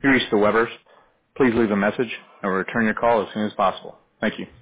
You reached the Webbers. Please leave a message and we'll return your call as soon as possible. Thank you.